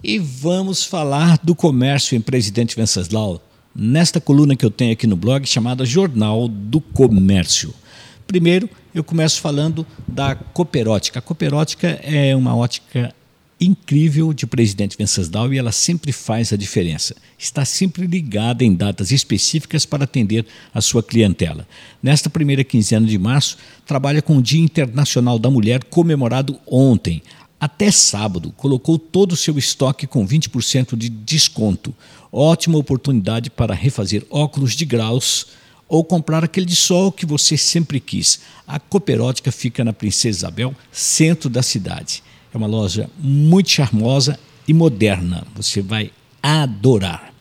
E vamos falar do comércio em Presidente Venceslau, nesta coluna que eu tenho aqui no blog chamada Jornal do Comércio. Primeiro, eu começo falando da Cooperótica. A Cooperótica é uma ótica incrível de Presidente Venceslau e ela sempre faz a diferença. Está sempre ligada em datas específicas para atender a sua clientela. Nesta primeira quinzena de março, trabalha com o Dia Internacional da Mulher, comemorado ontem. Até sábado, colocou todo o seu estoque com 20% de desconto. Ótima oportunidade para refazer óculos de graus ou comprar aquele de sol que você sempre quis. A Cooperótica fica na Princesa Isabel, centro da cidade. É uma loja muito charmosa e moderna. Você vai adorar.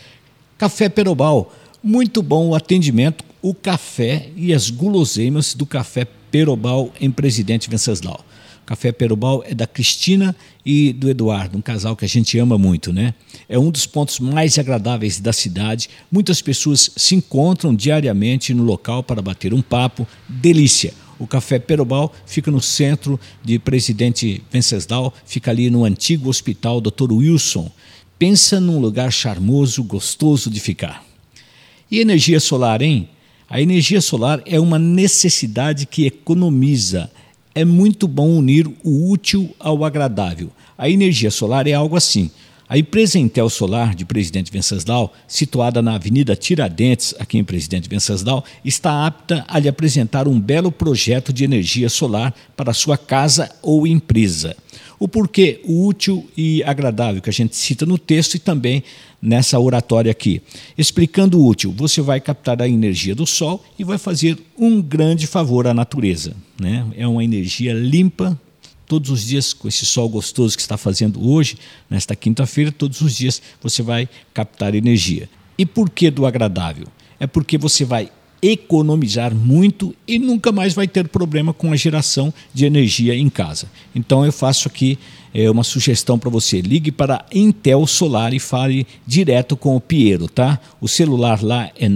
Café Perobal. Muito bom o atendimento, o café e as guloseimas do Café Perobal em Presidente Venceslau. O Café Perobal é da Cristina e do Eduardo, um casal que a gente ama muito, né? É um dos pontos mais agradáveis da cidade. Muitas pessoas se encontram diariamente no local para bater um papo. Delícia! O Café Perobal fica no centro de Presidente Venceslau, fica ali no antigo Hospital Dr. Wilson. Pensa num lugar charmoso, gostoso de ficar. E energia solar, hein? A energia solar é uma necessidade que economiza. É muito bom unir o útil ao agradável. A energia solar é algo assim. A empresa Intel Solar de Presidente Venceslau, situada na Avenida Tiradentes, aqui em Presidente Venceslau, está apta a lhe apresentar um belo projeto de energia solar para a sua casa ou empresa. O porquê, o útil e agradável que a gente cita no texto e também nessa oratória aqui. Explicando o útil, você vai captar a energia do sol e vai fazer um grande favor à natureza, né? É uma energia limpa. Todos os dias, com esse sol gostoso que está fazendo hoje, nesta quinta-feira, todos os dias você vai captar energia. E por que do agradável? É porque você vai economizar muito e nunca mais vai ter problema com a geração de energia em casa. Então eu faço aqui uma sugestão para você. Ligue para a Intel Solar e fale direto com o Piero, tá? O celular lá é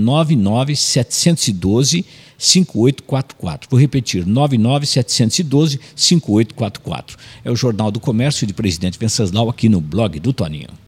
99712-5844. Vou repetir, 99712-5844. É o Jornal do Comércio de Presidente Venceslau aqui no blog do Toninho.